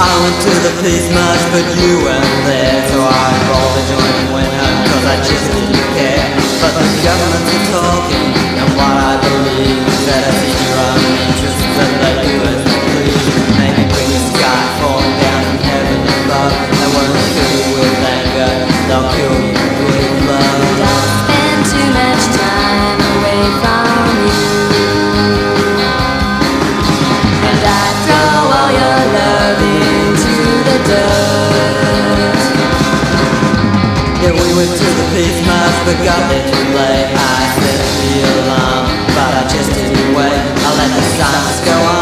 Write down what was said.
I went to the police march, but you weren't there. So I rolled the joint and went home, cause I just didn't care. But the governments are talking, and what I believe is that it's in your own interest that they do as they please. Maybe bring the sky falling down from heaven above. They won't kill you with anger, they'll kill you with love. Don't spend too much time away from you, and I throw all your love into the dirt. Yeah, we went to the peace march, but got there too late. I set the alarm, but I just didn't wait. I let the silence go on.